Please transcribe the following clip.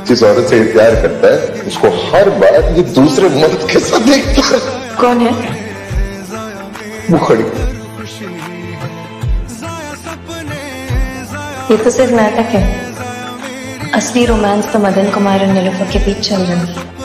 जिस औरत से प्यार करता है उसको हर बार ये दूसरे मर्द के साथ देखता है। कौन है वो खड़ी। ये तो सिर्फ नाटक है, असली रोमांस तो मदन कुमार और नीलोफर के बीच चल रहा है।